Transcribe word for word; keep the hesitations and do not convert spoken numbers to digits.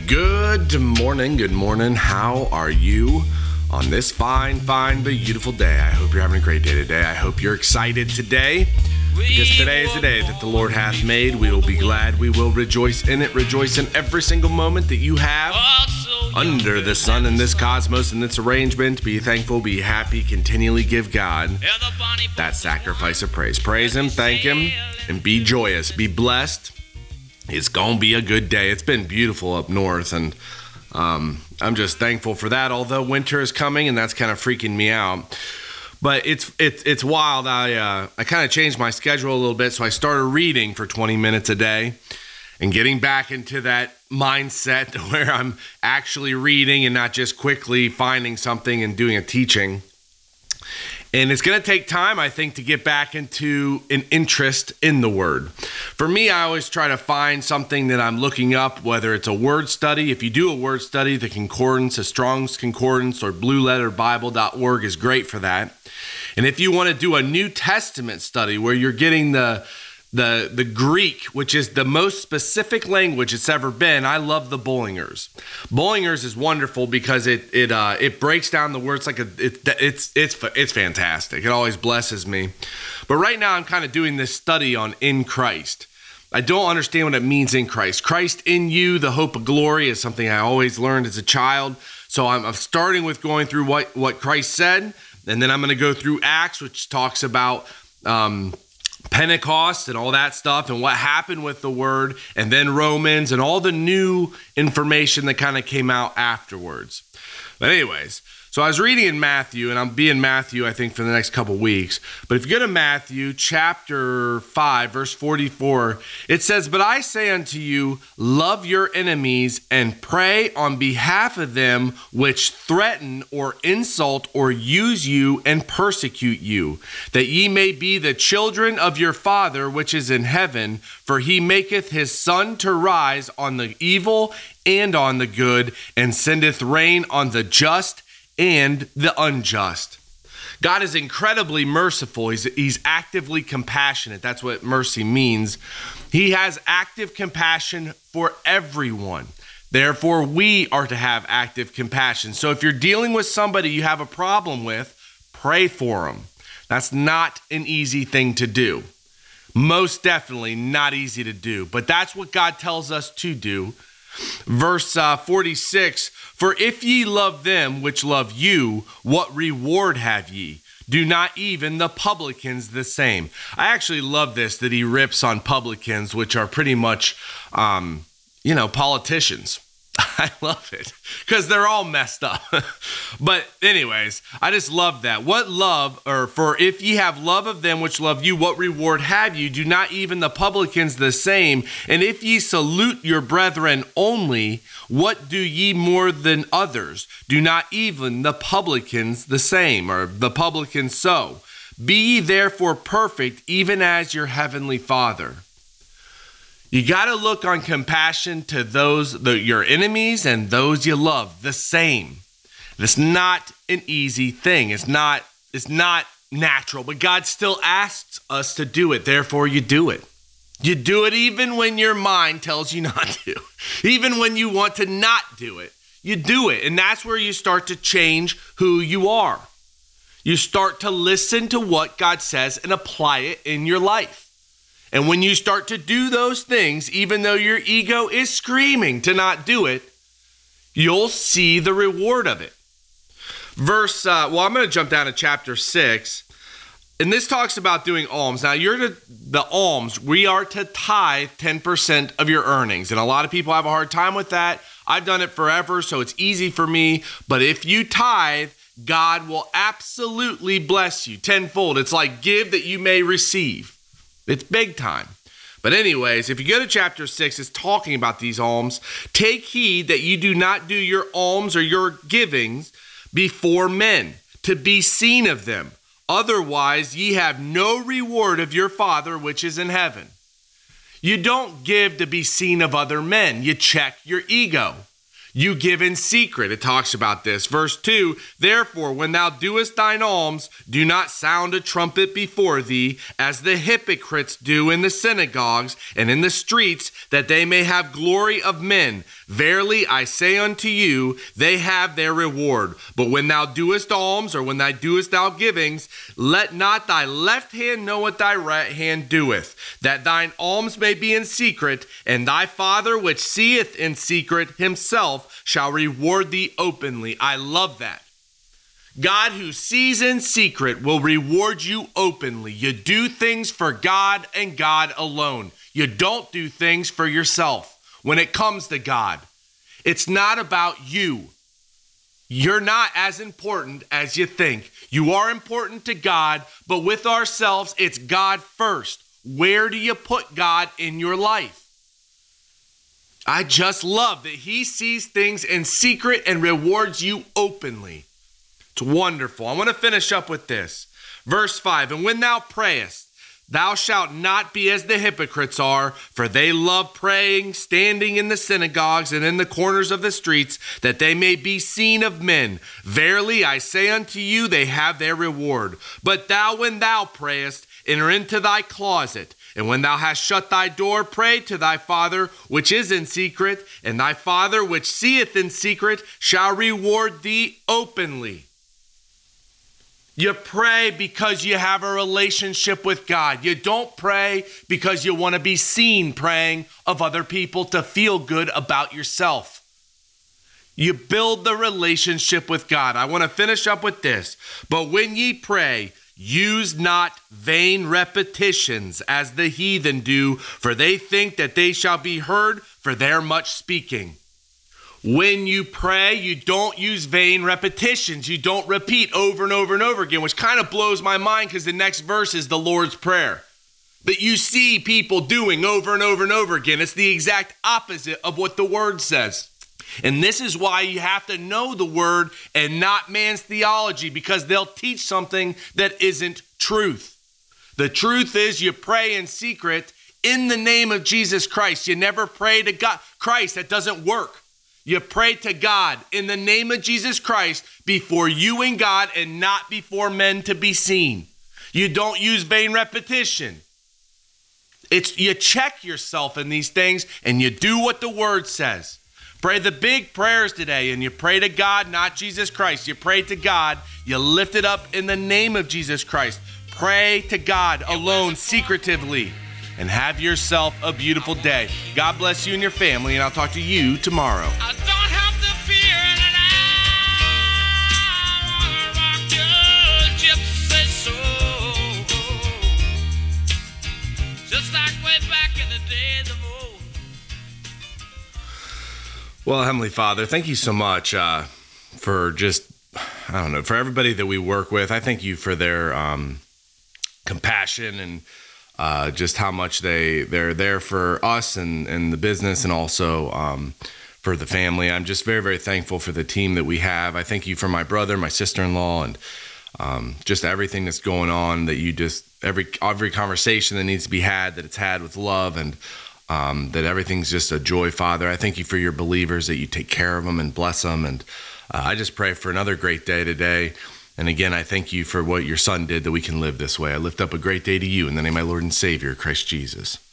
Good morning, good morning. How are you on this fine, fine, beautiful day? I hope you're having a great day today. I hope you're excited today, because today is the day that the Lord hath made. We will be glad. We will rejoice in it. Rejoice in every single moment that you have under the sun in this cosmos, in this arrangement. Be thankful, be happy, continually give God that sacrifice of praise. Praise Him, thank Him, and be joyous. Be blessed. It's gonna be a good day. It's been beautiful up north, and um, I'm just thankful for that. Although winter is coming, and that's kind of freaking me out. But it's it's it's wild. I uh, I kind of changed my schedule a little bit, so I started reading for twenty minutes a day, and getting back into that mindset where I'm actually reading and not just quickly finding something and doing a teaching. And it's going to take time, I think, to get back into an interest in the Word. For me, I always try to find something that I'm looking up, whether it's a word study. If you do a word study, the Concordance, a Strong's Concordance, or blue letter bible dot org is great for that. And if you want to do a New Testament study where you're getting the The the Greek, which is the most specific language it's ever been, I love the Bollingers. Bollingers is wonderful because it it uh, it breaks down the words like a it, it's it's it's fantastic. It always blesses me. But right now I'm kind of doing this study on in Christ. I don't understand what it means in Christ. Christ in you, the hope of glory, is something I always learned as a child. So I'm, I'm starting with going through what what Christ said, and then I'm going to go through Acts, which talks about Um, Pentecost and all that stuff and what happened with the word, and then Romans and all the new information that kind of came out afterwards. But anyways, so I was reading in Matthew, and I'll be in Matthew, I think, for the next couple weeks. But if you go to Matthew chapter five, verse forty-four, it says, "But I say unto you, love your enemies and pray on behalf of them which threaten or insult or use you and persecute you, that ye may be the children of your Father which is in heaven, for he maketh his sun to rise on the evil and on the good, and sendeth rain on the just and the unjust." God is incredibly merciful. He's, he's actively compassionate. That's what mercy means. He has active compassion for everyone. Therefore, we are to have active compassion. So if you're dealing with somebody you have a problem with, pray for them. That's not an easy thing to do. Most definitely not easy to do. But that's what God tells us to do. Verse uh, forty-six, "For if ye love them which love you, what reward have ye? Do not even the publicans the same?" I actually love this, that he rips on publicans, which are pretty much, um, you know, politicians. I love it because they're all messed up. But anyways, I just love that. What love, or for if ye have love of them which love you, what reward have you? Do not even the publicans the same? And if ye salute your brethren only, what do ye more than others? Do not even the publicans the same, or the publicans so? Be ye therefore perfect, even as your heavenly Father. You got to look on compassion to those, the, your enemies and those you love, the same. It's not an easy thing. It's not, it's not natural, but God still asks us to do it. Therefore, you do it. You do it even when your mind tells you not to. Even when you want to not do it, you do it. And that's where you start to change who you are. You start to listen to what God says and apply it in your life. And when you start to do those things, even though your ego is screaming to not do it, you'll see the reward of it. Verse, uh, well, I'm going to jump down to chapter six. And this talks about doing alms. Now, you're to, the alms, we are to tithe ten percent of your earnings. And a lot of people have a hard time with that. I've done it forever, so it's easy for me. But if you tithe, God will absolutely bless you tenfold. It's like give that you may receive. It's big time. But anyways, if you go to chapter six, it's talking about these alms. "Take heed that you do not do your alms or your givings before men, to be seen of them. Otherwise, ye have no reward of your Father which is in heaven." You don't give to be seen of other men. You check your ego. You give in secret. It talks about this. Verse two, therefore, when thou doest thine alms, do not sound a trumpet before thee, as the hypocrites do in the synagogues and in the streets, that they may have glory of men. Verily, I say unto you, they have their reward. But when thou doest alms, or when thou doest thou givings, let not thy left hand know what thy right hand doeth, that thine alms may be in secret, and thy Father which seeth in secret himself shall reward thee openly. I love that. God who sees in secret will reward you openly. You do things for God and God alone. You don't do things for yourself. When it comes to God, it's not about you. You're not as important as you think. You are important to God, but with ourselves, it's God first. Where do you put God in your life? I just love that he sees things in secret and rewards you openly. It's wonderful. I want to finish up with this. Verse five, and when thou prayest, thou shalt not be as the hypocrites are, for they love praying, standing in the synagogues and in the corners of the streets, that they may be seen of men. Verily, I say unto you, they have their reward. But thou, when thou prayest, enter into thy closet, and when thou hast shut thy door, pray to thy Father which is in secret, and thy Father which seeth in secret shall reward thee openly. You pray because you have a relationship with God. You don't pray because you want to be seen praying of other people to feel good about yourself. You build the relationship with God. I want to finish up with this. But when ye pray, use not vain repetitions as the heathen do, for they think that they shall be heard for their much speaking. When you pray, you don't use vain repetitions. You don't repeat over and over and over again, which kind of blows my mind because the next verse is the Lord's Prayer that you see people doing over and over and over again. It's the exact opposite of what the word says. And this is why you have to know the word and not man's theology, because they'll teach something that isn't truth. The truth is you pray in secret in the name of Jesus Christ. You never pray to God. Christ, that doesn't work. You pray to God in the name of Jesus Christ before you and God and not before men to be seen. You don't use vain repetition. It's you check yourself in these things and you do what the word says. Pray the big prayers today, and you pray to God, not Jesus Christ. You pray to God. You lift it up in the name of Jesus Christ. Pray to God alone, secretively, and have yourself a beautiful day. God bless you and your family, and I'll talk to you tomorrow. I don't have to fear that I rock your gypsy soul, just like way back in the days of old. Well, Heavenly Father, thank you so much uh, for just, I don't know, for everybody that we work with. I thank you for their um, compassion and uh, just how much they, they're there for us and, and the business, and also um, for the family. I'm just very, very thankful for the team that we have. I thank you for my brother, my sister-in-law, and um, just everything that's going on, that you just, every every conversation that needs to be had, that it's had with love, and Um, that everything's just a joy, Father. I thank you for your believers, that you take care of them and bless them. And uh, I just pray for another great day today. And again, I thank you for what your son did, that we can live this way. I lift up a great day to you in the name of my Lord and Savior, Christ Jesus.